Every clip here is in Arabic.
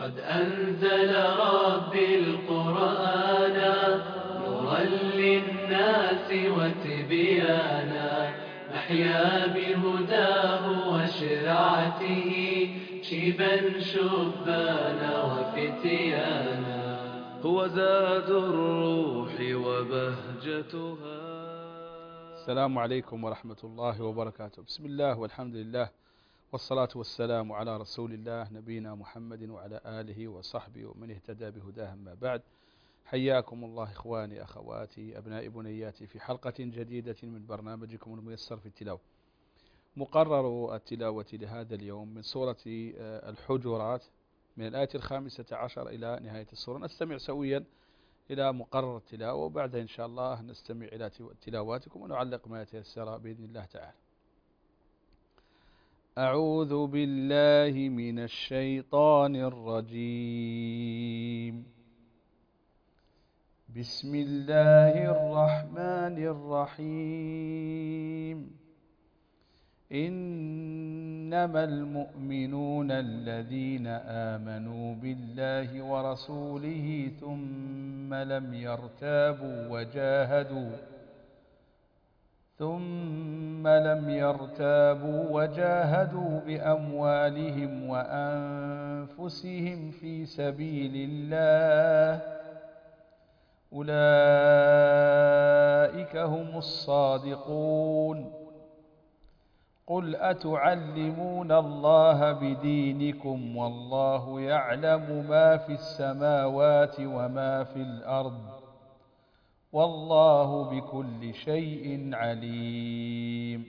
قد أنزل ربي القرآن نورا للناس وتبيانا، نحيا بهداه وشرعته شيبا شبانا وفتيانا. هو زاد الروح وبهجتها. السلام عليكم ورحمة الله وبركاته. بسم الله والحمد لله والصلاة والسلام على رسول الله نبينا محمد وعلى آله وصحبه ومن اهتدى بهداه. أما بعد، حياكم الله إخواني أخواتي أبناء بنياتي في حلقة جديدة من برنامجكم الميسر في التلاوة. مقرر التلاوة لهذا اليوم من سورة الحجرات من الآية 15 إلى نهاية السورة. نستمع سويا إلى مقرر التلاوة، وبعد إن شاء الله نستمع إلى تلاواتكم ونعلق ما يتيسر بإذن الله تعالى. أعوذ بالله من الشيطان الرجيم. بسم الله الرحمن الرحيم. إنما المؤمنون الذين آمنوا بالله ورسوله ثم لم يرتابوا وجاهدوا بأموالهم وأنفسهم في سبيل الله أولئك هم الصادقون. قل أتعلمون الله بدينكم والله يعلم ما في السماوات وما في الأرض والله بكل شيء عليم.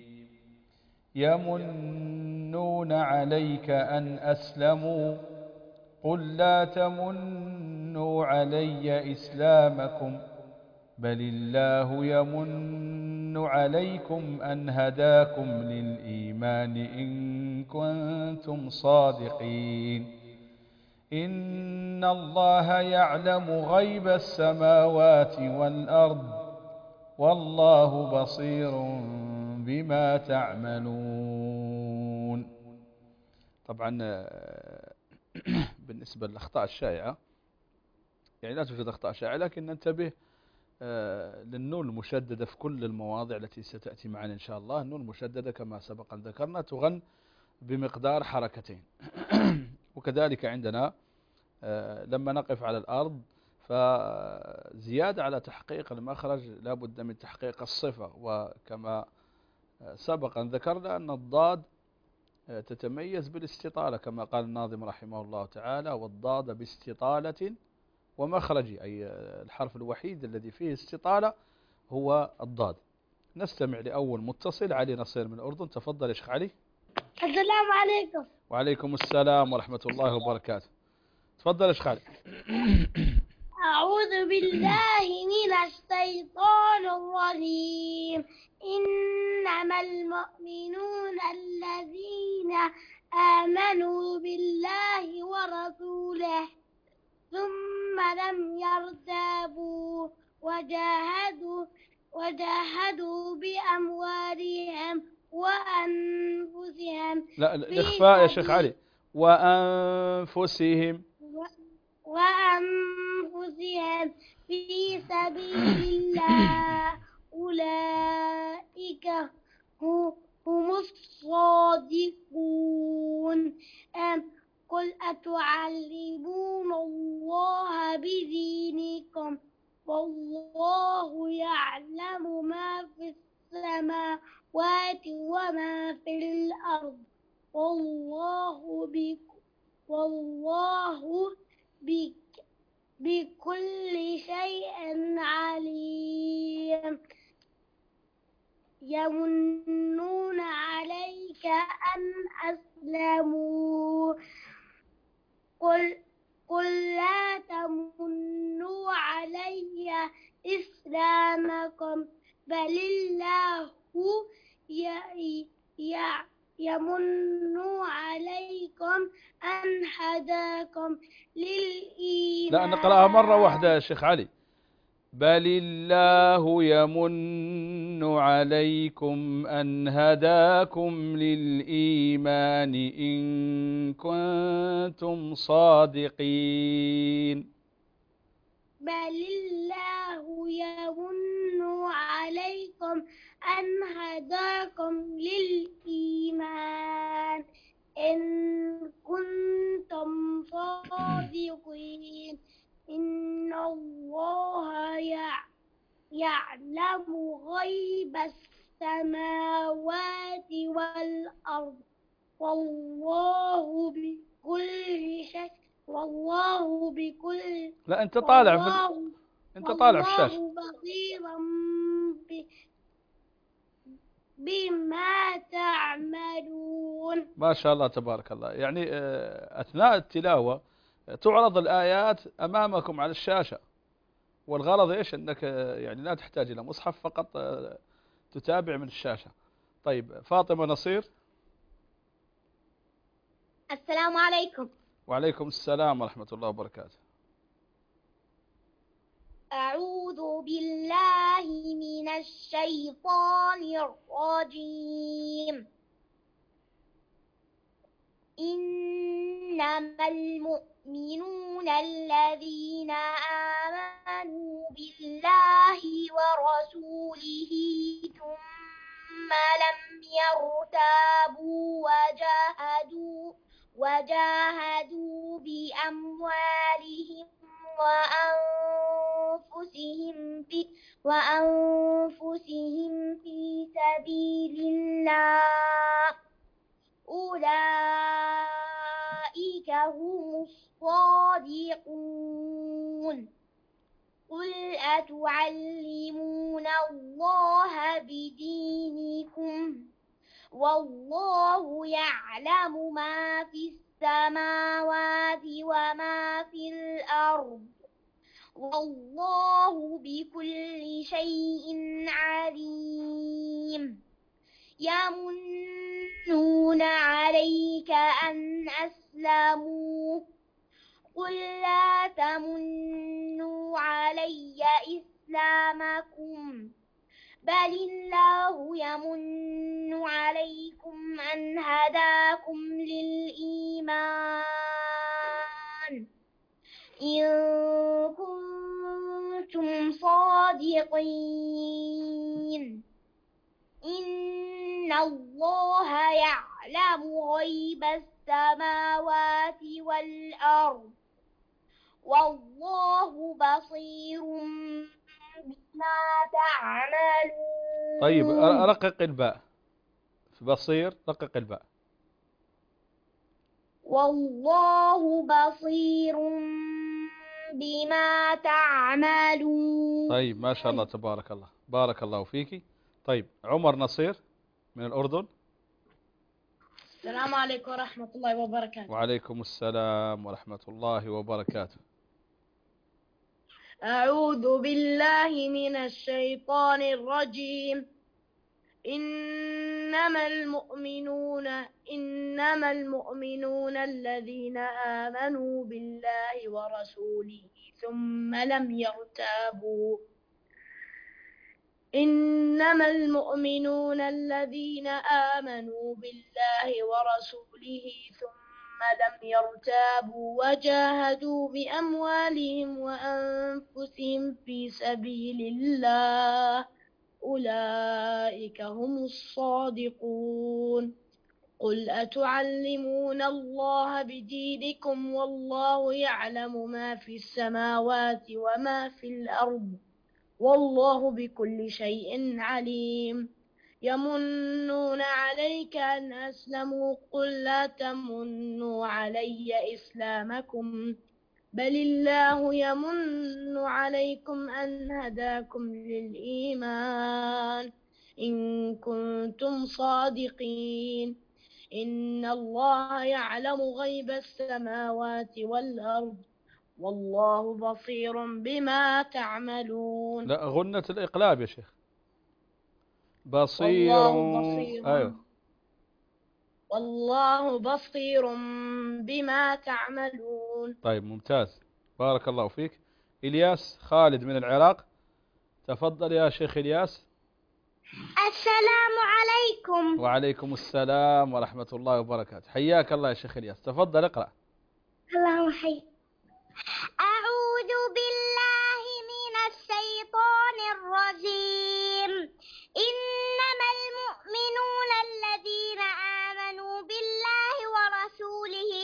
يمنون عليك أن أسلموا قل لا تمنوا علي إسلامكم بل الله يمن عليكم أن هداكم للإيمان إن كنتم صادقين. إن الله يعلم غيب السماوات والأرض والله بصير بما تعملون. طبعا بالنسبة للأخطاء الشائعة، يعني لا توجد أخطاء شائعة، لكن ننتبه للنون المشددة في كل المواضع التي ستأتي معنا إن شاء الله. النون المشددة كما سبق أن ذكرنا تغن بمقدار حركتين. وكذلك عندنا لما نقف على الأرض فزيادة على تحقيق المخرج لا بد من تحقيق الصفة، وكما سبق أن ذكرنا أن الضاد تتميز بالاستطالة كما قال الناظم رحمه الله تعالى: والضاد باستطالة ومخرج، أي الحرف الوحيد الذي فيه استطالة هو الضاد. نستمع لأول متصل، علي نصير من الأردن. تفضل يا شيخ علي. السلام عليكم. وعليكم السلام ورحمة الله وبركاته. تفضل يا شيخ علي. أعوذ بالله من الشيطان الرجيم. إنما المؤمنون الذين آمنوا بالله ورسوله ثم لم يرتابوا وجاهدوا بأموالهم وأنفسهم. لا، الإخفاء يا شيخ علي. وأنفسهم في سبيل الله أولئك هم الصادقون. قل أتعلمون الله بدينكم والله يعلم ما في السماوات وما في الأرض والله بكل شيء عليم. يمنون عليك أن أسلموا قل لا تمنوا علي إسلامكم بل الله يمن عليكم أن هداكم للإيمان. لا، نقرأها مرة واحدة يا شيخ علي. بل الله يمن عليكم أن هداكم للإيمان إن كنتم صادقين. بل الله يمن عليكم أن هداكم للإيمان إن كنتم صادقين. إن الله يعلم غيب السماوات والأرض والله بكل لا أنت أنت طالع في الشاشة. والله بصيرا بما تعملون. ما شاء الله تبارك الله. يعني أثناء التلاوة تعرض الآيات أمامكم على الشاشة، والغرض إيش؟ أنك يعني لا تحتاج إلى مصحف، فقط تتابع من الشاشة. طيب فاطمة نصير. السلام عليكم. وعليكم السلام ورحمة الله وبركاته. أعوذ بالله من الشيطان الرجيم. إنما المؤمنون الذين آمنوا بالله ورسوله ثم لم يرتابوا وجاهدوا بأموالهم وأنفسهم في سبيل الله أولئك هم الصادقون. قل أتعلمون الله بدينكم والله يعلم ما في السماوات وما في الأرض والله بكل شيء عليم. يمنون عليك أن أسلموا قل لا تمنوا علي إسلامكم بل الله يمن عليكم أن هداكم للإيمان إن كنتم صادقين. إن الله يعلم غيب السماوات والأرض والله بصير بما تعملون. طيب رقق الباء في بصير، رقق الباء. والله بصير بما تعملون. طيب ما شاء الله تبارك الله، بارك الله فيك. طيب عمر نصير من الأردن. السلام عليكم ورحمة الله وبركاته. وعليكم السلام ورحمة الله وبركاته. أعوذ بالله من الشيطان الرجيم. إنما المؤمنون الذين آمنوا بالله ورسوله ثم لم يرتابوا. إنما المؤمنون الذين آمنوا بالله ورسوله ثم لم يرتابوا وجاهدوا بأموالهم وأنفسهم في سبيل الله أولئك هم الصادقون. قل أتعلمون الله بدينكم والله يعلم ما في السماوات وما في الأرض والله بكل شيء عليم. يمنون عليك أن أسلموا قل لا تمنوا علي إسلامكم بل الله يمن عليكم أن هداكم للإيمان إن كنتم صادقين. إن الله يعلم غيب السماوات والأرض والله بصير بما تعملون. لا غنة الإقلاب يا شيخ. بصير. أيوه. والله بصير بما تعملون. طيب ممتاز، بارك الله فيك. إلياس خالد من العراق. تفضل يا شيخ إلياس. السلام عليكم. وعليكم السلام ورحمة الله وبركاته. حياك الله يا شيخ إلياس، تفضل اقرأ. اللهم حي. أعوذ بالله من الشيطان الرجيم. إنما المؤمنون الذين آمنوا بالله ورسوله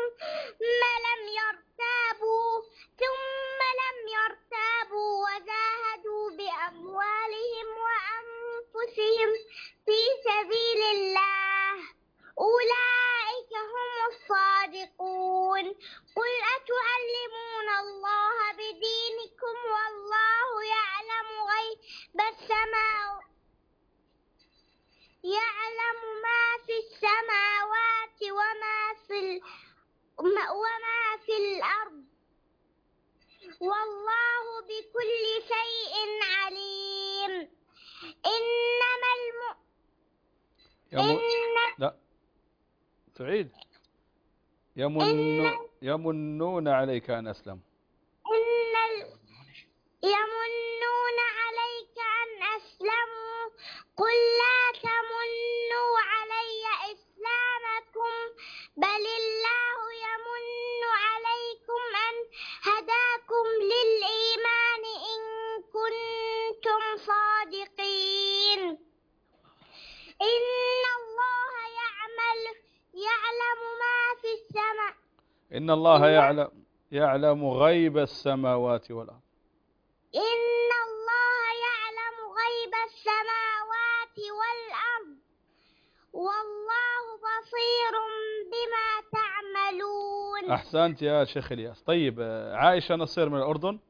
ثم لم يرتابوا وجاهدوا بأموالهم وأنفسهم في سبيل الله أولئك هم الصادقون. قل أتعلمون الله بدينكم والله يعلم ما في السماوات وما في الأرض والله بكل شيء عليم. لا تعيد. يمنون عليك أن أسلموا. يمنون عليك أن أسلموا قل لا تمنوا علي إسلامكم بل الله يمن عليكم أن هداكم للإيمان إن كنتم صادقين. إن الله يعلم ما في السماء. إن الله يعلم غيب السماوات والأرض. إن الله يعلم غيب السماوات والأرض والله بصير بما تعملون. أحسنت يا شيخ إلياس. طيب عائشة نصير من الأردن.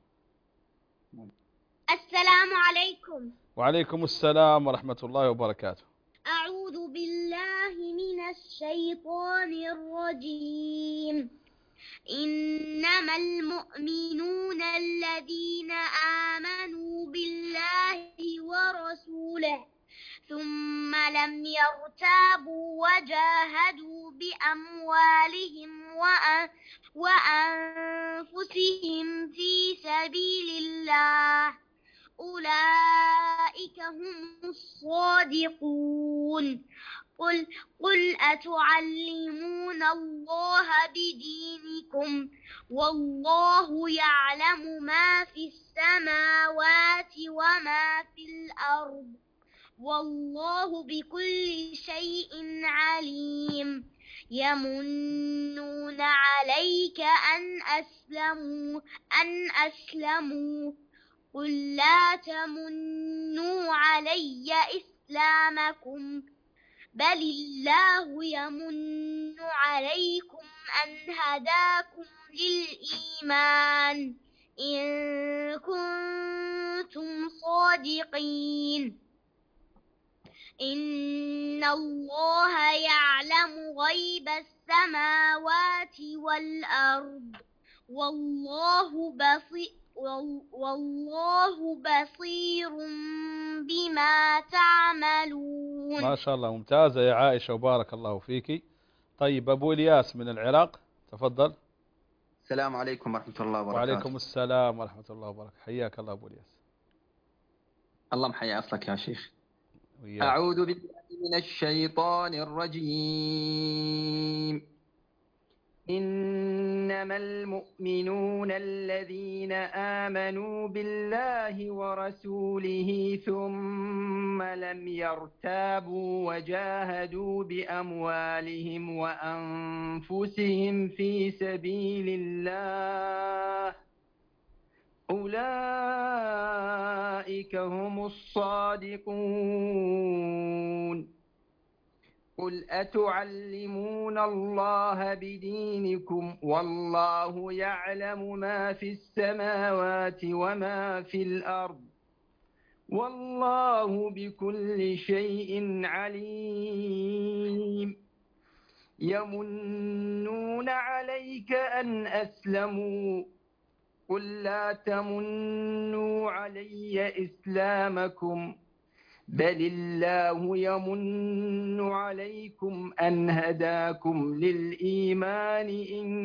السلام عليكم. وعليكم السلام ورحمة الله وبركاته. أعوذ بالله من الشيطان الرجيم. إنما المؤمنون الذين آمنوا بالله ورسوله ثم لم يرتابوا وجاهدوا بأموالهم وأنفسهم في سبيل الله أولئك هم الصادقون. قل أتعلمون الله بدينكم والله يعلم ما في السماوات وما في الأرض والله بكل شيء عليم. يمنون عليك أن أسلموا قل لا تمنوا علي إسلامكم بل الله يمن عليكم أن هداكم للإيمان إن كنتم صادقين. إن الله يعلم غيب السماوات والأرض والله بصير بما تعملون. ما شاء الله ممتازة يا عائشة وبارك الله فيك. طيب أبو إلياس من العراق تفضل. السلام عليكم ورحمة الله وبركاته. وعليكم السلام ورحمة الله وبركاته. حياك الله أبو إلياس. الله محيي أصلك يا شيخ. وياك. أعوذ بالله من الشيطان الرجيم. إنما المؤمنون الذين آمنوا بالله ورسوله ثم لم يرتابوا وجاهدوا بأموالهم وأنفسهم في سبيل الله أولئك هم الصادقون. قل أتعلمون الله بدينكم والله يعلم ما في السماوات وما في الأرض والله بكل شيء عليم. يمنون عليك أن أسلموا قل لا تمنوا علي إسلامكم بل الله يمن عليكم أن هداكم للإيمان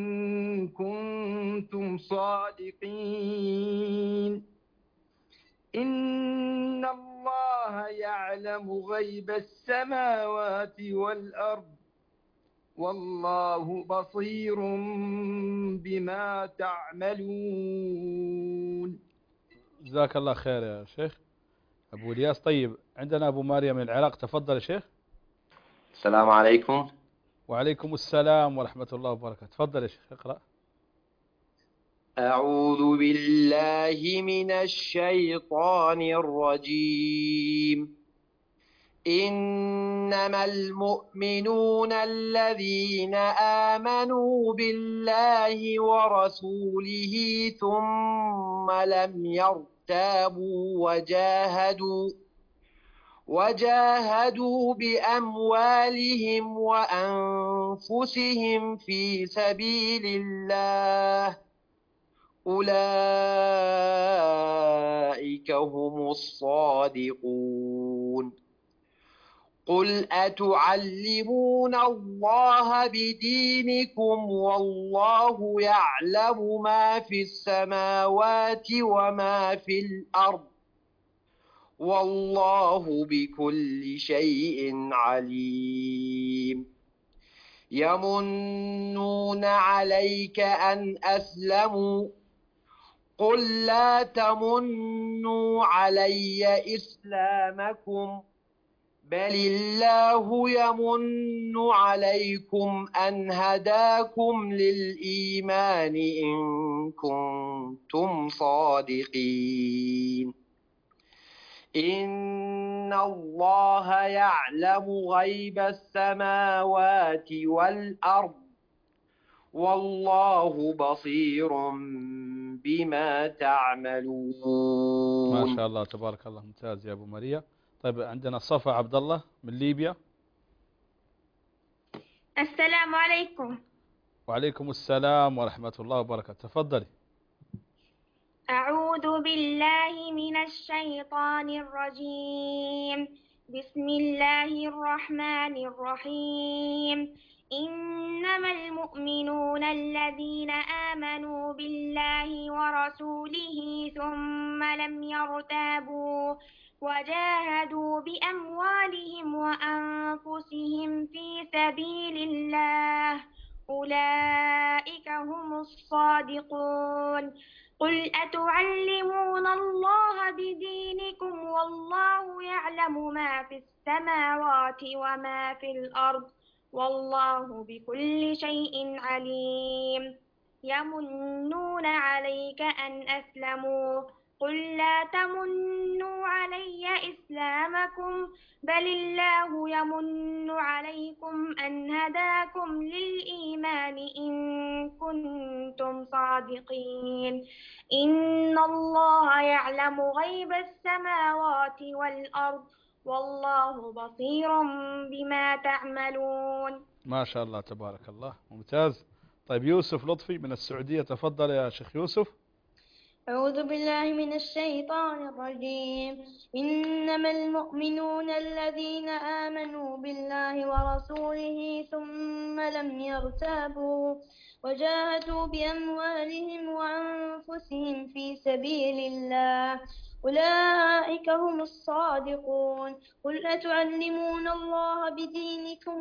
إن كنتم صادقين. إن الله يعلم غيب السماوات والأرض والله بصير بما تعملون. جزاك الله خير يا شيخ أبو الياس. طيب عندنا أبو مريم من العراق، تفضل يا شيخ. السلام عليكم. وعليكم السلام ورحمة الله وبركاته. تفضل يا شيخ اقرأ. أعوذ بالله من الشيطان الرجيم. إنما المؤمنون الذين آمنوا بالله ورسوله ثم لم يرتابوا وجاهدوا بأموالهم وأنفسهم في سبيل الله أولئك هم الصادقون. قل أتعلمون الله بدينكم والله يعلم ما في السماوات وما في الأرض والله بكل شيء عليم. يمنون عليك أن أسلموا قل لا تمنوا علي إسلامكم بل الله يمن عليكم أن هداكم للإيمان إن كنتم صادقين. إن الله يعلم غيب السماوات والأرض والله بصير بما تعملون. ما شاء الله تبارك الله، ممتاز يا أبو مريم. طيب عندنا صفا عبد الله من ليبيا. السلام عليكم. وعليكم السلام ورحمة الله وبركاته. تفضلي. أعوذ بالله من الشيطان الرجيم. بسم الله الرحمن الرحيم. إنما المؤمنون الذين آمنوا بالله ورسوله ثم لم يرتابوا وجاهدوا بأموالهم وأنفسهم في سبيل الله أولئك هم الصادقون. قل أتعلمون الله بدينكم والله يعلم ما في السماوات وما في الأرض والله بكل شيء عليم. يمنون عليك أن أسلموا قل لا تمنوا علي إسلامكم بل الله يمن عليكم أن هداكم للإيمان إن كنتم صادقين. إن الله يعلم غيب السماوات والأرض والله بصير بما تعملون. ما شاء الله تبارك الله، ممتاز. طيب يوسف لطفي من السعودية، تفضل يا شيخ يوسف. أعوذ بالله من الشيطان الرجيم. إنما المؤمنون الذين آمنوا بالله ورسوله ثم لم يرتابوا وجاهدوا بأموالهم وأنفسهم في سبيل الله أولئك هم الصادقون. قل أتعلمون الله بدينكم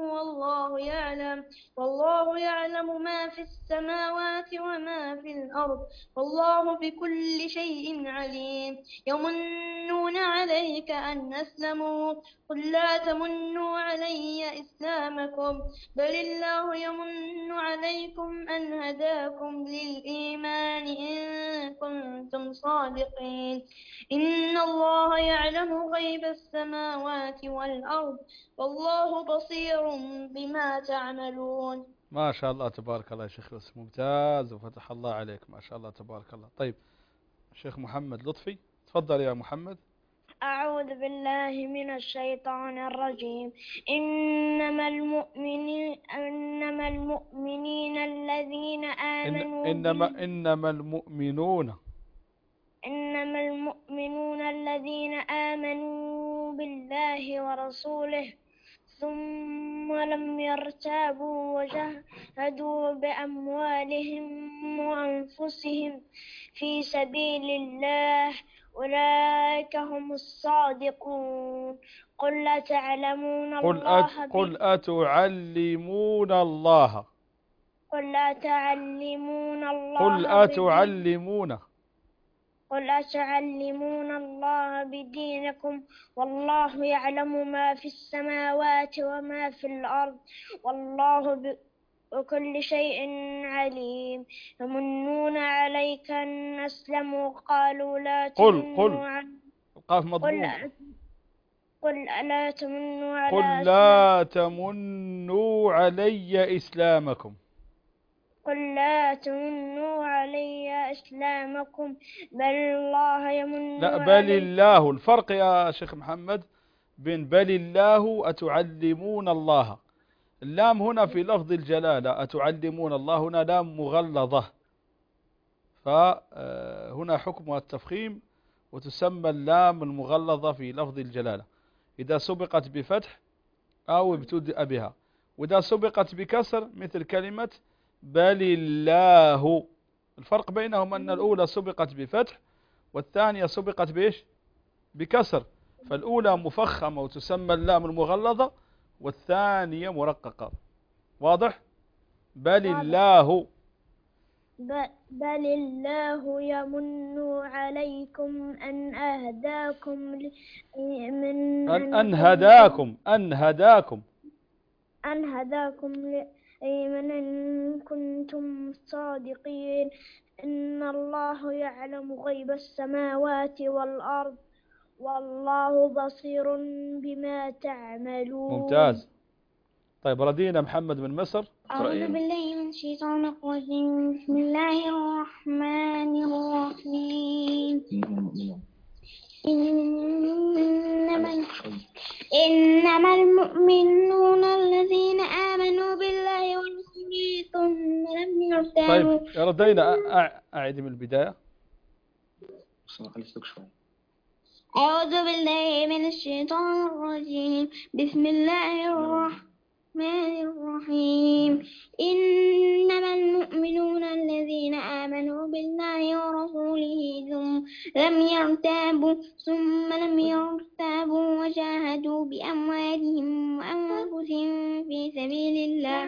والله يعلم ما في السماوات وما في الأرض والله بكل شيء عليم. يمنون عليك أن أسلموا قل لا تمنوا علي إسلامكم بل الله يمن عليكم أن هداكم للإيمان إن كنتم صادقين. إن الله يعلم غيب السماوات والأرض والله بصير بما تعملون. ما شاء الله تبارك الله يا شيخ يوسف، ممتاز وفتح الله عليك، ما شاء الله تبارك الله. طيب شيخ محمد لطفي، تفضل يا محمد. أعوذ بالله من الشيطان الرجيم. إنما المؤمنين الذين آمنوا إنما المؤمنون الذين آمنوا بالله ورسوله ثم لم يرتابوا وجاهدوا بأموالهم وأنفسهم في سبيل الله أولئك هم الصادقون. قل أتعلمون الله قل أتعلمون الله قل أتعلمون قل الله أتعلمون قل أتعلمون الله بدينكم والله يعلم ما في السماوات وما في الأرض والله بكل شيء عليم. يمنون عليك أن أسلموا قالوا لا تمنوا القاف مضموم. قل ألا تمنوا على قل لا تمنوا علي إسلامكم قل لا تمنوا علي إسلامكم بل الله يمن لا بل عليكم. الله. الفرق يا شيخ محمد بين بل الله أتعلمون الله. اللام هنا في لفظ الجلالة، أتعلمون الله هنا لام مغلظة، فهنا حكمها التفخيم، وتسمى اللام المغلظة في لفظ الجلالة إذا سبقت بفتح أو ابتدأ بها، وإذا سبقت بكسر مثل كلمة بل الله. الفرق بينهم أن الأولى سبقت بفتح والثانية سبقت بإيش؟ بكسر، فالأولى مفخمة وتسمى اللام المغلظة، والثانية مرققة. واضح؟ بل الله بل الله يمن عليكم أن أهداكم أن هداكم لمن إن كنتم صادقين. إن الله يعلم غيب السماوات والأرض والله بصير بما تعملون. ممتاز. طيب ردينا محمد من مصر. أعوذ بالله من الشيطان الرجيم. بسم الله الرحمن الرحيم. إنما المؤمنون الذين آمنوا بالله ورسوله ثم لم يرتابوا. طيب يا ردينا أعيد من البداية. أعوذ بالله من الشيطان الرجيم. بسم الله الرحمن الرحيم. إنما المؤمنون الذين آمنوا بالله ورسوله ثم لم يرتابوا وجاهدوا بأموالهم وأنفسهم في سبيل الله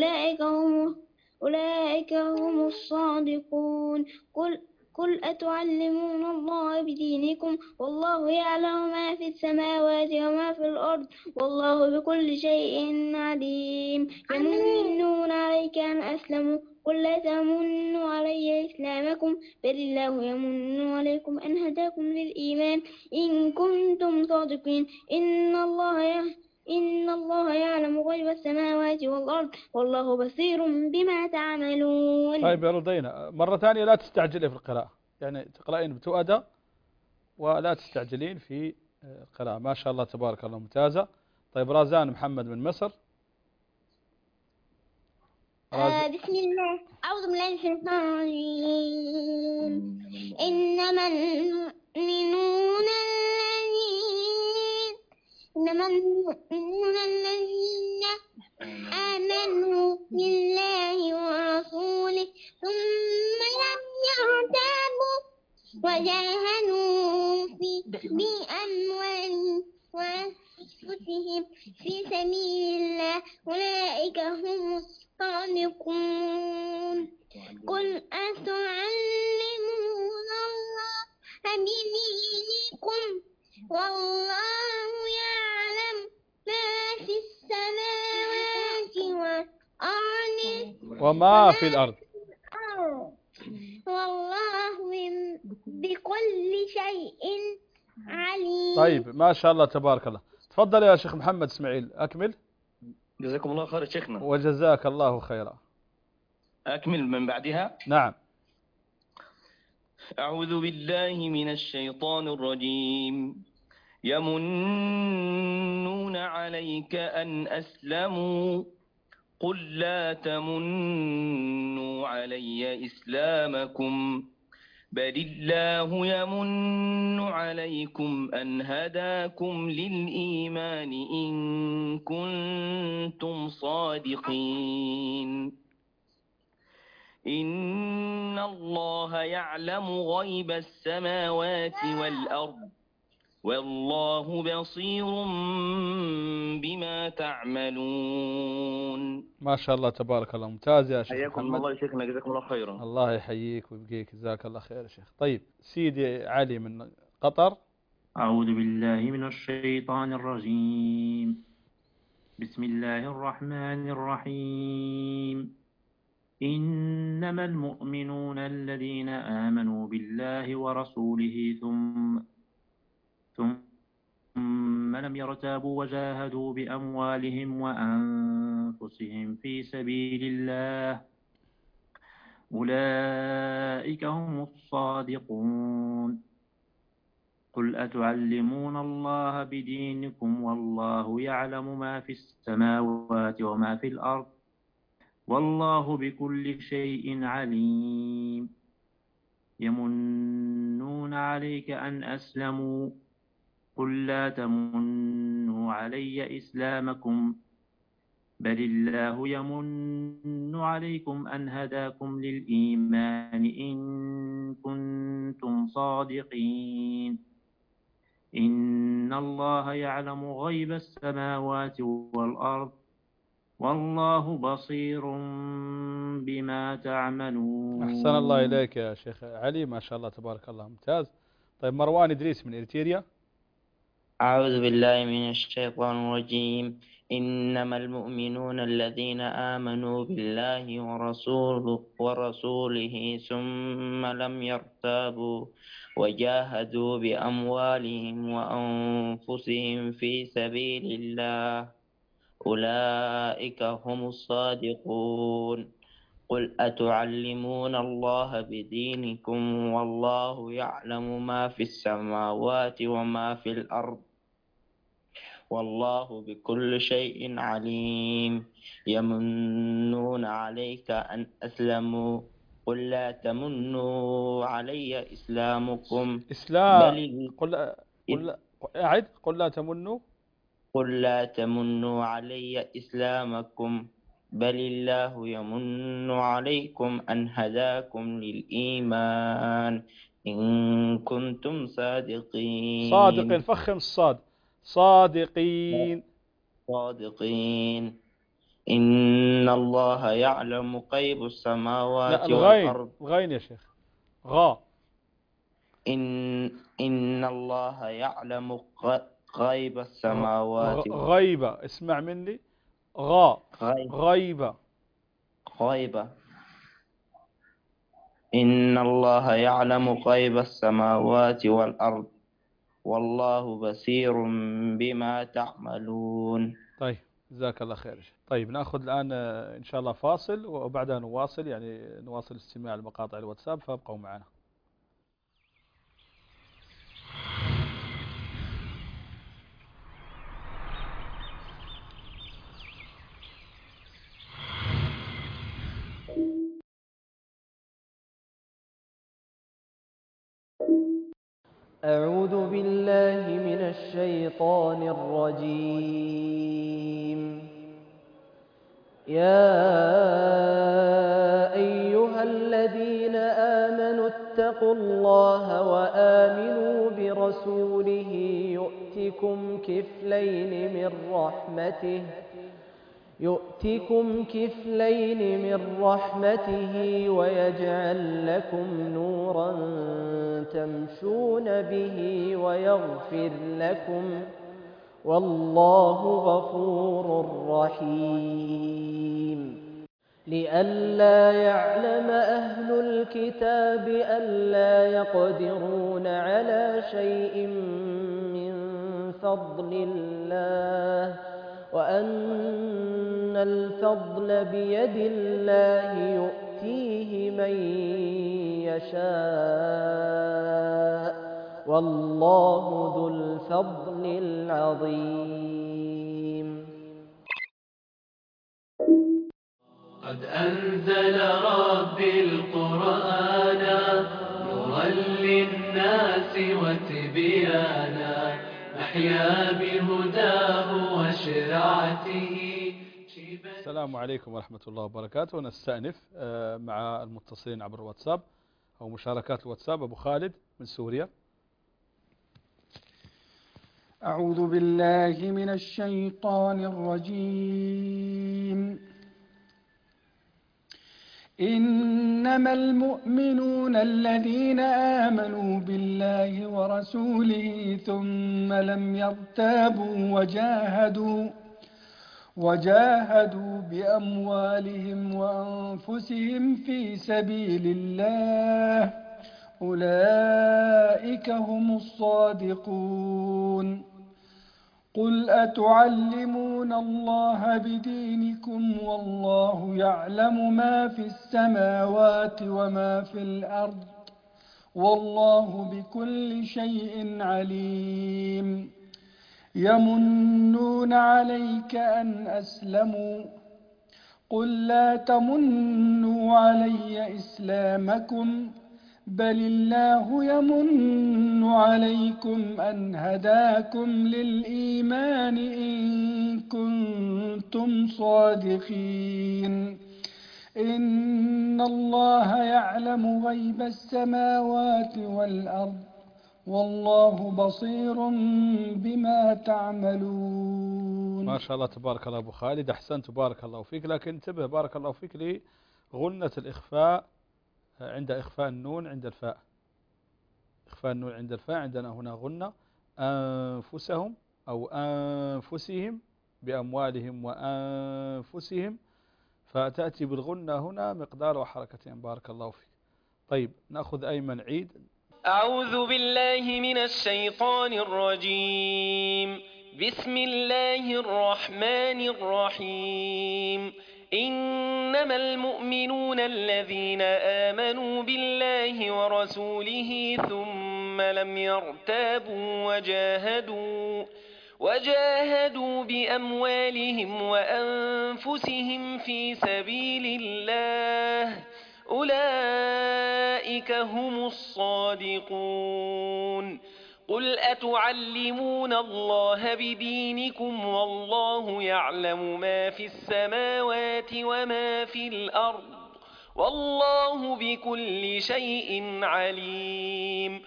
أولئك هم الصادقون. قل أتعلمون الله بدينكم والله يعلم ما في السماوات وما في الأرض والله بكل شيء عليم. يمنون عليك أن أسلموا قل لا تمنوا علي إسلامكم بل الله يمن عليكم أن هداكم للإيمان إن كنتم صادقين. إن الله يعلم غيب السماوات والأرض والله بصير بما تعملون. طيب يا رضينا مرة ثانية لا تستعجلي في القراءة، يعني تقرأين بتؤدى ولا تستعجلين في القراءة. ما شاء الله تبارك الله ممتازة. طيب رازان محمد من مصر. بسم الله. أعوذ بالله من الشيطان الرجيم. إنما المؤمنون الذين آمنوا بالله ورسوله ثم لم يرتابوا وجاهدوا بأموالهم وأنفسهم في سبيل الله أولئك هم الصادقون. قل أتعلمون الله بدينكم والله يعلم ما في السماوات والأرض وما في الأرض والله بكل شيء عليم. طيب ما شاء الله تبارك الله. تفضل يا شيخ محمد اسماعيل أكمل. جزاكم الله خير شيخنا. وجزاك الله خيرا. أكمل من بعدها. نعم. أعوذ بالله من الشيطان الرجيم. يمنون عليك أن أسلموا قل لا تمنوا علي إسلامكم بل الله يمن عليكم أن هداكم للإيمان إن كنتم صادقين. إن الله يعلم غيب السماوات والأرض والله بصير بما تعملون. ما شاء الله تبارك الله، ممتاز يا شيخ حياكم محمد. الله يا شيخنا، جزاكم الله خيرا. الله يحييك ويبقيك، جزاك الله خير يا شيخ. طيب سيدي علي من قطر. أعوذ بالله من الشيطان الرجيم. بسم الله الرحمن الرحيم. إنما المؤمنون الذين آمنوا بالله ورسوله ثم لم يرتابوا وجاهدوا بأموالهم وأنفسهم في سبيل الله أولئك هم الصادقون. قل أتعلمون الله بدينكم والله يعلم ما في السماوات وما في الأرض والله بكل شيء عليم. يمنون عليك أن أسلموا قل لا تمنوا علي إسلامكم بل الله يمن عليكم أن هداكم للإيمان إن كنتم صادقين. إن الله يعلم غيب السماوات والأرض والله بصير بما تعملون. أحسن الله إليك يا شيخ علي، ما شاء الله تبارك الله، ممتاز. طيب مروان إدريس من إريتريا. أعوذ بالله من الشيطان الرجيم. إنما المؤمنون الذين آمنوا بالله ورسوله ثم لم يرتابوا وجاهدوا بأموالهم وأنفسهم في سبيل الله أولئك هم الصادقون. قل أتعلمون الله بدينكم والله يعلم ما في السماوات وما في الأرض والله بكل شيء عليم. يمنون عليك أن أسلموا قل لا تمنوا علي إسلامكم قل لا تمنوا قل لا تمنوا علي إسلامكم بل الله يمن عليكم أن هداكم للإيمان إن كنتم صادقين. فخم الصاد. صادقين. إن الله يعلم غيب السماوات والأرض. الغين يا شيخ. غا. إن الله يعلم غيب السماوات غيبة، اسمع مني. غيبة. إن الله يعلم غيب السماوات والأرض والله بصير بما تعملون. طيب جزاك الله خير. طيب نأخذ الآن إن شاء الله فاصل وبعدها نواصل، نواصل استماع لمقاطع الواتساب، فابقوا معنا. أعوذ بالله من الشيطان الرجيم. يا أيها الذين آمنوا اتقوا الله وآمنوا برسوله يؤتكم كفلين من رحمته ويجعل لكم نورا تمشون به ويغفر لكم والله غفور رحيم. لئلا يعلم أهل الكتاب ألا يقدرون على شيء من فضل الله وأن الفضل بيد الله يؤتيه من يشاء والله ذو الفضل العظيم. قد أنزل ربي القرآن نورا للناس وتبيانا نحيا بهداه وشرعته. السلام عليكم ورحمة الله وبركاته. نستأنف مع المتصلين عبر الواتساب أو مشاركات الواتساب. أبو خالد من سوريا. أعوذ بالله من الشيطان الرجيم. إنما المؤمنون الذين آمنوا بالله ورسوله ثم لم يرتابوا وجاهدوا بأموالهم وأنفسهم في سبيل الله أولئك هم الصادقون. قل أتعلمون الله بدينكم والله يعلم ما في السماوات وما في الأرض والله بكل شيء عليم. يمنون عليك أن أسلموا قل لا تمنوا علي إسلامكم بل الله يمن عليكم أن هداكم للإيمان إن كنتم صادقين. إن الله يعلم غيب السماوات والأرض والله بصير بما تعملون. ما شاء الله تبارك الله أبو خالد، أحسنت بارك الله فيك. لكن انتبه بارك الله فيك لغنة الإخفاء عند إخفاء النون عند الفاء. إخفاء النون عند الفاء عندنا هنا غنة أنفسهم أو أنفسهم بأموالهم وأنفسهم، فتأتي بالغنة هنا مقدار وحركتين. بارك الله فيك. طيب نأخذ أيمن عيد. أعوذ بالله من الشيطان الرجيم. بسم الله الرحمن الرحيم. إنما المؤمنون الذين آمنوا بالله ورسوله ثم لم يرتابوا وجاهدوا بأموالهم وأنفسهم في سبيل الله أولئك هم الصادقون. قل أتعلمون الله بدينكم والله يعلم ما في السماوات وما في الأرض والله بكل شيء عليم.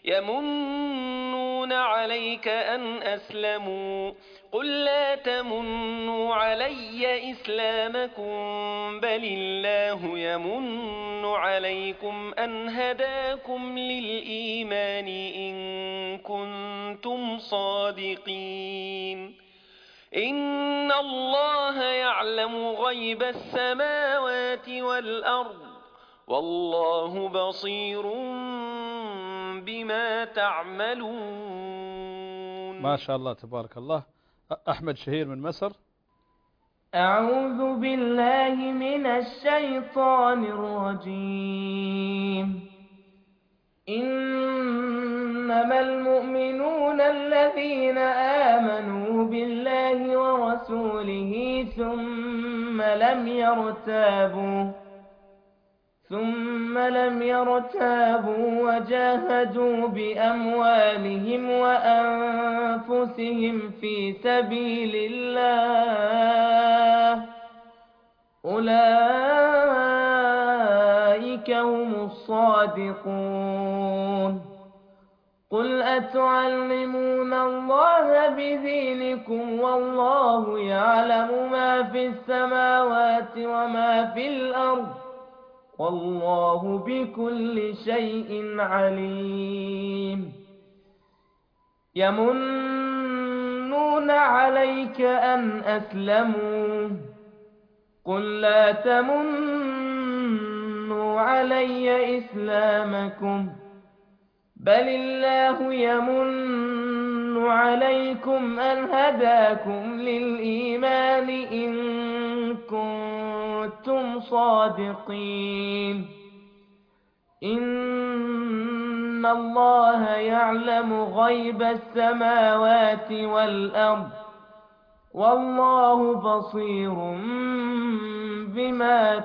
يمنون عليك أن أسلموا قل لا تمنوا علي إسلامكم بل الله يمن عليكم أن هداكم للإيمان إن كنتم صادقين. إن الله يعلم غيب السماوات والأرض والله بصير بما تعملون. ما شاء الله تبارك الله. أحمد شهير من مصر. أعوذ بالله من الشيطان الرجيم. إنما المؤمنون الذين آمنوا بالله ورسوله ثم لم يرتابوا وجاهدوا بأموالهم وأنفسهم في سبيل الله أولئك هم الصادقون. قل أتعلمون الله بدينكم والله يعلم ما في السماوات وما في الأرض والله بكل شيء عليم. يمنون عليك أن أسلموا قل لا تمنوا علي إسلامكم بل الله يمن عليكم أن هداكم للإيمان إن كنتم صادقين. إن الله يعلم غيب السماوات والأرض والله بصير بما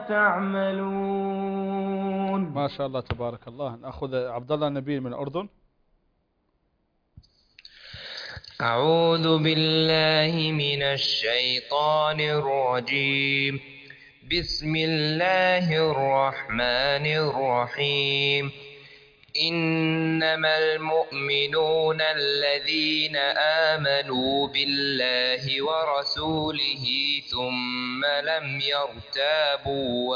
تعملون. ما شاء الله تبارك الله. نأخذ عبد الله النبيل من الأردن. أعوذ بالله من الشيطان الرجيم. بسم الله الرحمن الرحيم. إنما المؤمنون الذين آمنوا بالله ورسوله ثم لم يرتابوا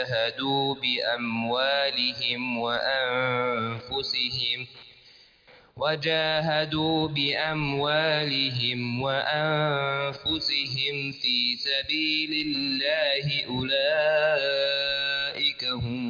وجاهدوا بأموالهم وأنفسهم في سبيل الله أولئك هم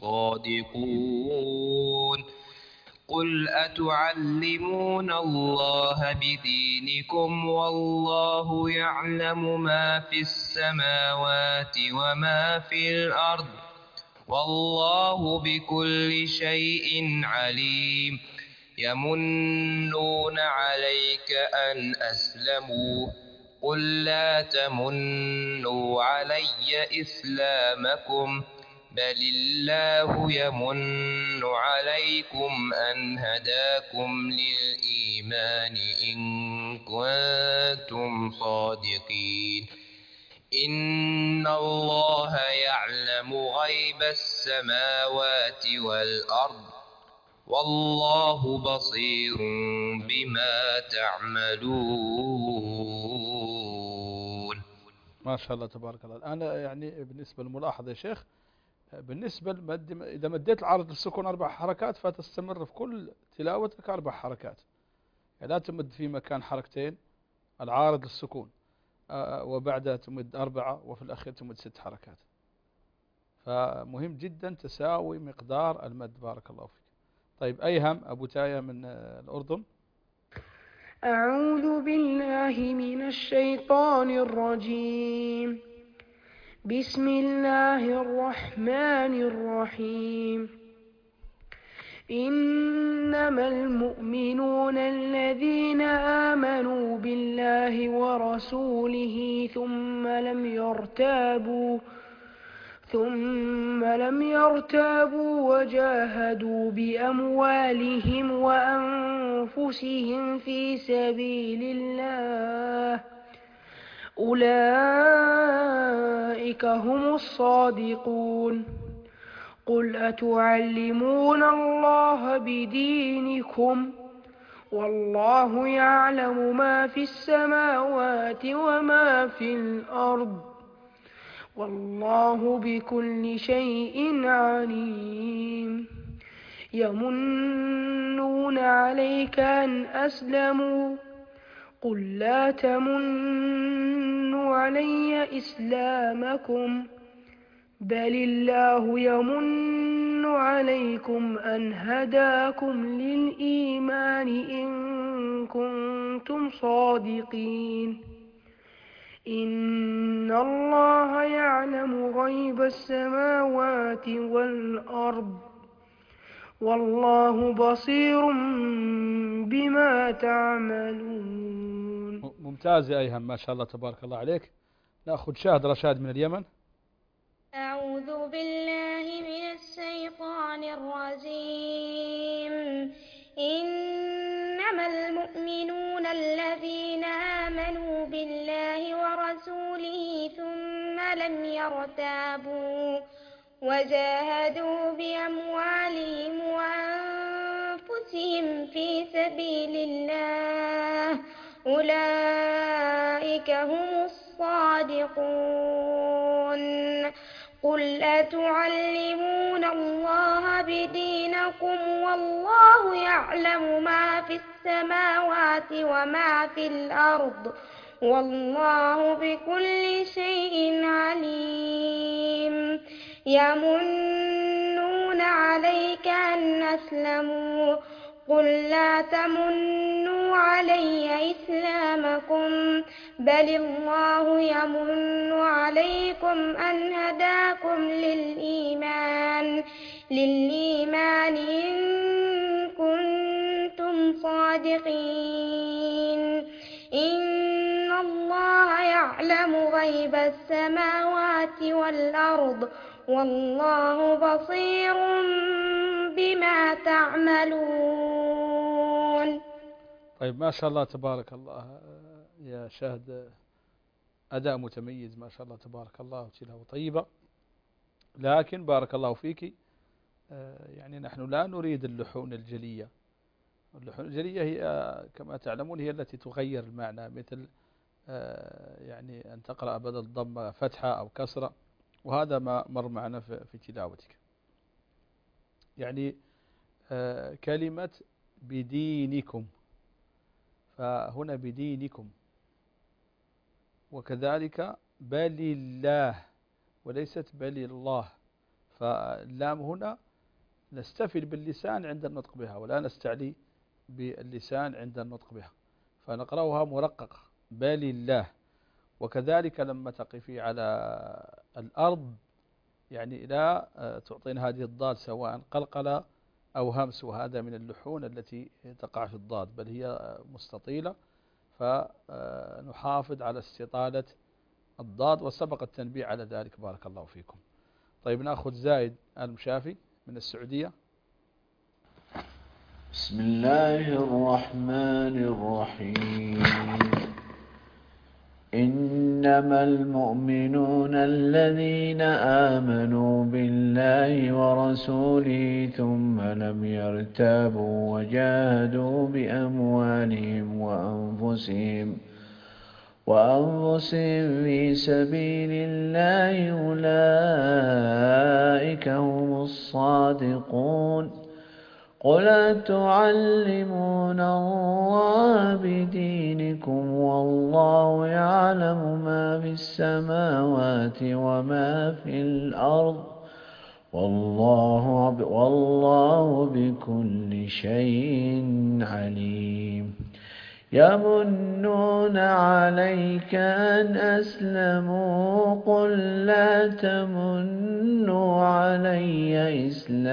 الصادقون. قل أتعلمون الله بدينكم والله يعلم ما في السماوات وما في الأرض والله بكل شيء عليم. يمنون عليك أن أسلموا قل لا تمنوا علي إسلامكم بل الله يمن عليكم أن هداكم للإيمان إن كنتم صادقين. إن الله يعلم غيب السماوات والأرض والله بصير بما تعملون. ما شاء الله تبارك الله. الآن يعني بالنسبة للملاحظة يا شيخ، بالنسبة إذا مديت العارض للسكون 4 حركات فتستمر في كل تلاوتك 4 حركات، يعني لا تمد في مكان حركتين العارض للسكون وبعدها تمد 4 وفي الأخير تمد 6 حركات. فمهم جدا تساوي مقدار المد. بارك الله فيك. طيب أيهم أبو تاية من الأردن. أعوذ بالله من الشيطان الرجيم. بسم الله الرحمن الرحيم. إنما المؤمنون الذين آمنوا بالله ورسوله ثم لم يرتابوا وجاهدوا بأموالهم وأنفسهم في سبيل الله أولئك هم الصادقون. قل أتعلمون الله بدينكم والله يعلم ما في السماوات وما في الأرض والله بكل شيء عليم. يمنون عليك أن أسلموا قل لا تمنوا علي إسلامكم بل الله يمن عليكم أن هداكم للإيمان إن كنتم صادقين. إن الله يعلم غيب السماوات والأرض والله بصير بما تعملون. ممتاز يا أيهم، ما شاء الله تبارك الله عليك. نأخذ شاهد رشاد من اليمن. أعوذ بالله من الشيطان الرجيم. إنما المؤمنون الذين آمنوا بالله ورسوله ثم لم يرتابوا وجاهدوا بأموالهم وأنفسهم في سبيل الله أولئك هم الصادقون. قل أتعلمون الله بدينكم والله يعلم ما في السماوات وما في الأرض والله بكل شيء عليم. يمنون عليك أن أسلموا قل لا تمنوا علي إسلامكم بل الله يمن عليكم أن هداكم للإيمان إن كنتم صادقين. إن الله يعلم غيب السماوات والأرض والله بصير بما تعملون. طيب ما شاء الله تبارك الله يا شاهد، أداء متميز ما شاء الله تبارك الله وتلاوة طيبة. لكن بارك الله فيك يعني نحن لا نريد اللحون الجلية. اللحون الجلية هي كما تعلمون هي التي تغير المعنى، مثل يعني أن تقرأ بدل الضم فتحة أو كسرة، وهذا ما مر معنا في تلاوتك. يعني كلمة بدينكم، فهنا بدينكم، وكذلك بل الله وليست بل الله، فاللام هنا نستفل باللسان عند النطق بها ولا نستعلي باللسان عند النطق بها، فنقرأها مرققة بل الله. وكذلك لما تقفي على الأرض يعني لا تعطين هذه الضاد سواء قلقلة أو همس، وهذا من اللحون التي تقع في الضاد، بل هي مستطيلة، فنحافظ على استطالة الضاد، وسبق التنبيه على ذلك بارك الله فيكم. طيب نأخذ زايد المشافي من السعودية. بسم الله الرحمن الرحيم. إنما المؤمنون الذين آمنوا بالله ورسوله ثم لم يرتابوا وجاهدوا بأموالهم وأنفسهم في سبيل الله أولئك هم الصادقون. قل أتعلمون الله بدينكم والله يعلم ما في السماوات وما في الأرض والله بكل شيء عليم. يمنون عليك أن أسلموا قل لا تمنوا علي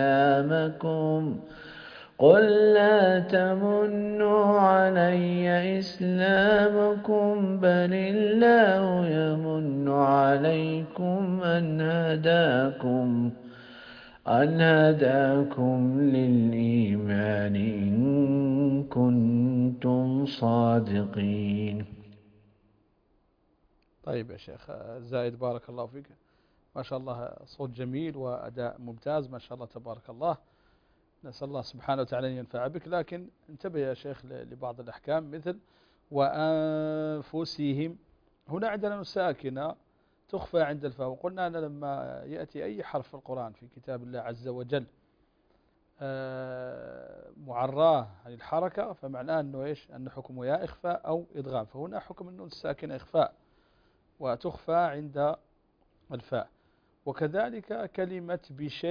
إسلامكم بل الله يمن عليكم أن هداكم للإيمان إن كنتم صادقين. طيب يا شيخ زايد بارك الله فيك، ما شاء الله صوت جميل وأداء ممتاز ما شاء الله تبارك الله. نسأل الله سبحانه وتعالى أن ينفع بك، لكن انتبه يا شيخ لبعض الأحكام مثل وأنفسهم. هنا عندنا نون ساكنة تخفى عند الفاء، وقلنا أن لما يأتي أي حرف في القرآن في كتاب الله عز وجل معراه عن الحركة فمعناه أنه إيش؟ أن حكمه يا إخفاء أو إدغام، فهنا حكم النون الساكنة إخفاء وتخفى عند الفاء. وكذلك كلمة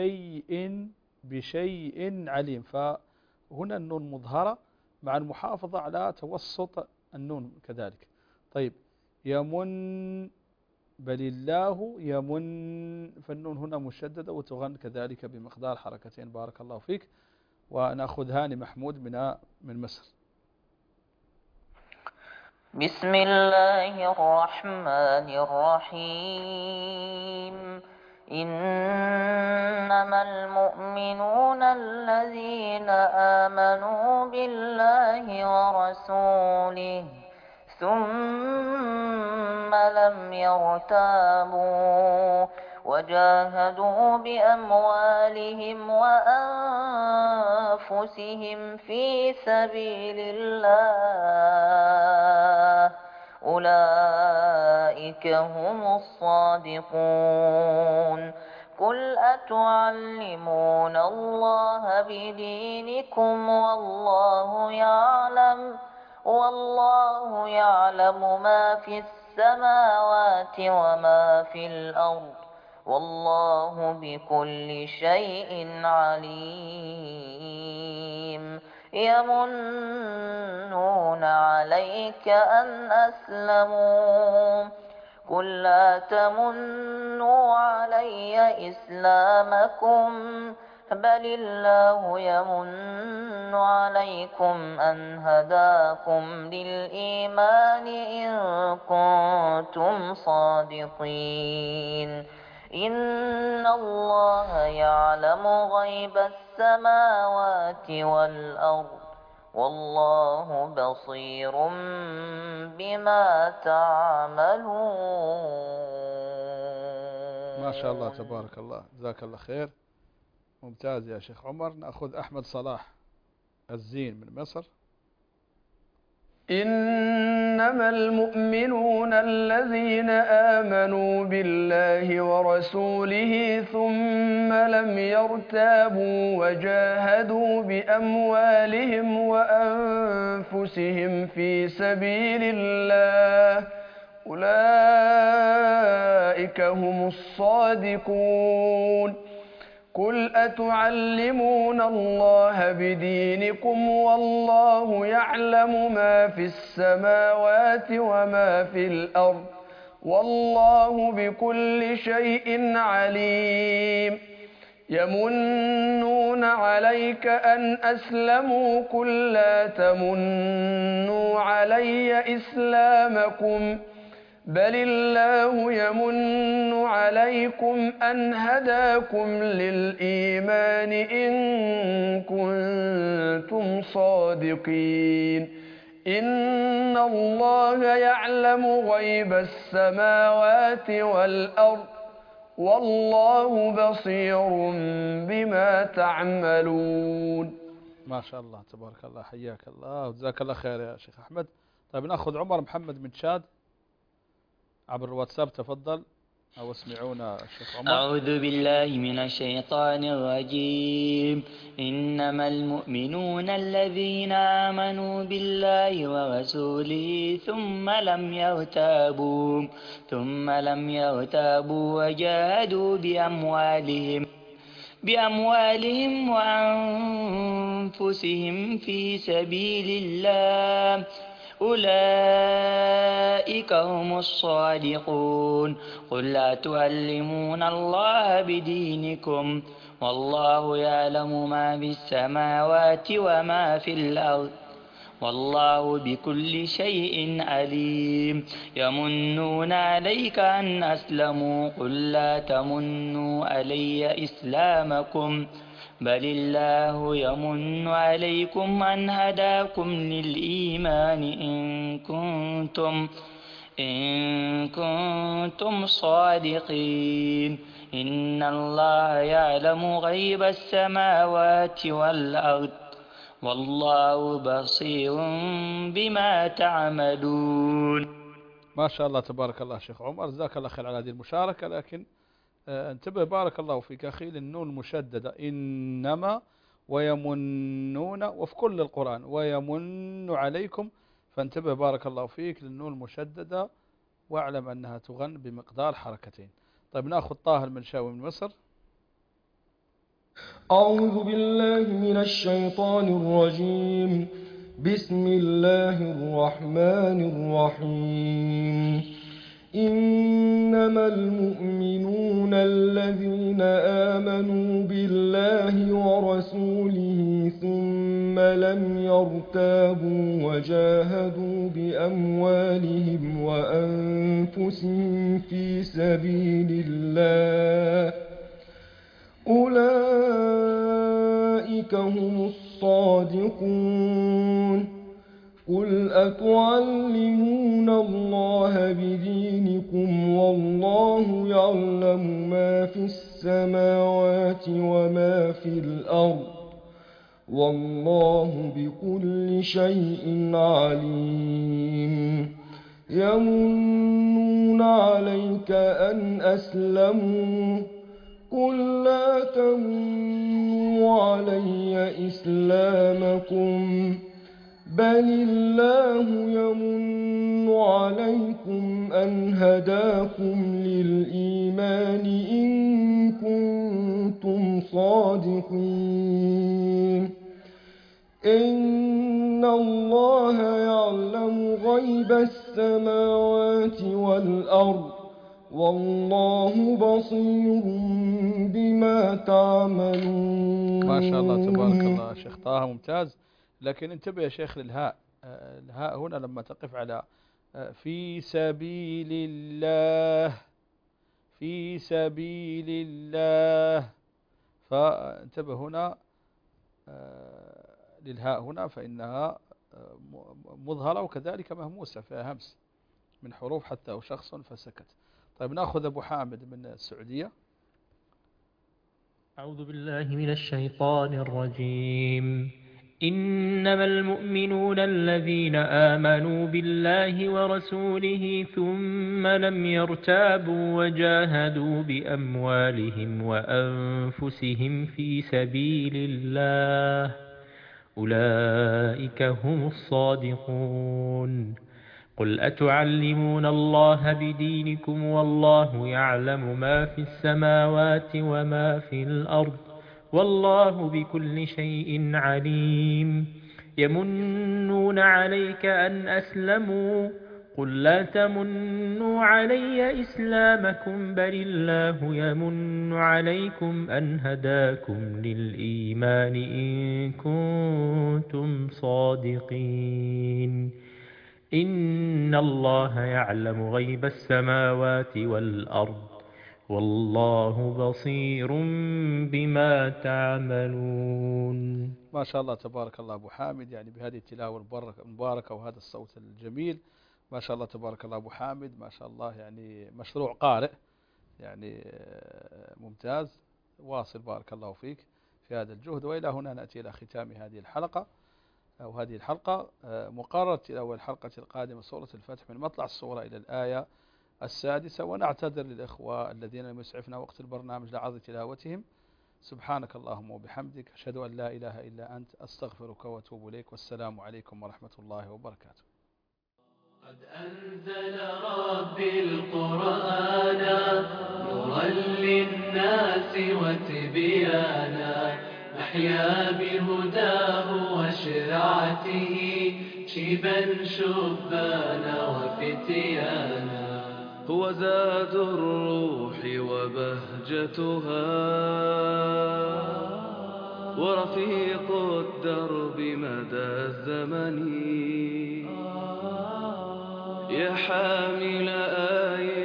بشيء عليم، فهنا النون مظهرة مع المحافظة على توسط النون كذلك. طيب يمن بل الله يمن، فالنون هنا مشددة وتغن كذلك بمقدار حركتين بارك الله فيك. ونأخذ هاني محمود من مصر. بسم الله الرحمن الرحيم. إنما المؤمنون الذين آمنوا بالله ورسوله ثم لم يرتابوا وجاهدوا بأموالهم وأنفسهم في سبيل الله أولئك هم الصادقون. قل أتعلمون الله بدينكم والله يعلم ما في السماوات وما في الأرض والله بكل شيء عليم. يمنون عليك أن أسلموا قل لا تمنوا علي إسلامكم بل الله يمن عليكم أن هداكم للإيمان إن كنتم صادقين. إن الله يعلم غيب السماوات والأرض والله بصير بما تعملون. ما شاء الله تبارك الله، جزاك الله خير، ممتاز يا شيخ عمر. نأخذ أحمد صلاح الزين من مصر. إنما المؤمنون الذين آمنوا بالله ورسوله ثم لم يرتابوا وجاهدوا بأموالهم وأنفسهم في سبيل الله أولئك هم الصادقون. قل أتعلمون الله بدينكم والله يعلم ما في السماوات وما في الأرض والله بكل شيء عليم. يمنون عليك أن أسلموا قل لا تمنوا علي إسلامكم بل الله يمن عليكم أن هداكم للإيمان إن كنتم صادقين. إن الله يعلم غيب السماوات والأرض والله بصير بما تعملون. ما شاء الله تبارك الله، حياك الله وجزاك الله خير يا شيخ أحمد. طيب نأخذ عمر محمد من تشاد عبر الواتساب، تفضل أو اسمعونا الشيخ عمر. أعوذ بالله من الشيطان الرجيم. إنما المؤمنون الذين آمنوا بالله ورسوله ثم لم يرتابوا وجاهدوا بأموالهم وأنفسهم في سبيل الله أولئك هم الصادقون. قل لا تعلمون الله بدينكم والله يعلم ما في السماوات وما في الأرض والله بكل شيء عليم. يمنون عليك أن أسلموا قل لا تمنوا علي إسلامكم بل الله يمن عليكم أن هداكم للإيمان إن كنتم صادقين. إن الله يعلم غيب السماوات والأرض والله بصير بما تعملون. ما شاء الله تبارك الله شيخ عمر، جزاك الله خير على هذه المشاركة. لكن انتبه بارك الله فيك أخي للنون المشددة، إنما ويمنون، وفي كل القرآن ويمن عليكم، فانتبه بارك الله فيك للنون المشددة واعلم أنها تغن بمقدار حركتين. طيب نأخذ طاهر المنشاوي من مصر. أعوذ بالله من الشيطان الرجيم. بسم الله الرحمن الرحيم. إنما المؤمنون الذين آمنوا بالله ورسوله ثم لم يرتابوا وجاهدوا بأموالهم وأنفسهم في سبيل الله أولئك هم الصادقون. قل أتعلمون الله بدينكم والله يعلم ما في السماوات وما في الأرض والله بكل شيء عليم. يمنون عليك أن أسلموا قل لا تمنوا علي إسلامكم بل الله يمن عليكم أن هداكم للإيمان إن كنتم صادقين. إن الله يعلم غيب السماوات والأرض والله بصير بما تعملون. ما شاء الله تبارك الله شيخ طه، ممتاز. لكن انتبه يا شيخ للهاء. الهاء هنا لما تقف على في سبيل الله، في سبيل الله، فانتبه هنا للهاء هنا فإنها مظهرة وكذلك مهموسة فيها همس من حروف حتى أو شخص فسكت. طيب نأخذ أبو حامد من السعودية. أعوذ بالله من الشيطان الرجيم. إنما المؤمنون الذين آمنوا بالله ورسوله ثم لم يرتابوا وجاهدوا بأموالهم وأنفسهم في سبيل الله أولئك هم الصادقون. قل أتعلمون الله بدينكم والله يعلم ما في السماوات وما في الأرض والله بكل شيء عليم. يمنون عليك أن أسلموا قل لا تمنوا علي إسلامكم بل الله يمن عليكم أن هداكم للإيمان إن كنتم صادقين. إن الله يعلم غيب السماوات والأرض والله بصير بما تعملون. ما شاء الله تبارك الله أبو حامد، يعني بهذه التلاوة المباركة وهذا الصوت الجميل ما شاء الله تبارك الله أبو حامد، ما شاء الله يعني مشروع قارئ يعني ممتاز، واصل بارك الله فيك في هذا الجهد. وإلى هنا نأتي إلى ختام هذه الحلقة أو هذه الحلقة. مقررة أول الحلقة القادمة سورة الفتح من مطلع السورة إلى الآية 6. ونعتذر للإخوة الذين لم يسعفنا وقت البرنامج لعرض تلاوتهم. سبحانك اللهم وبحمدك أشهد أن لا إله إلا أنت أستغفرك وأتوب إليك، والسلام عليكم ورحمة الله وبركاته. قد أنزل ربي القرآن نورا للناس وتبيانا، نحيا بهداه وشرعته شيبا شبانا وفتيانا. هو زاد الروح وبهجتها ورفيق الدرب مدى الزمن، يا حامل آية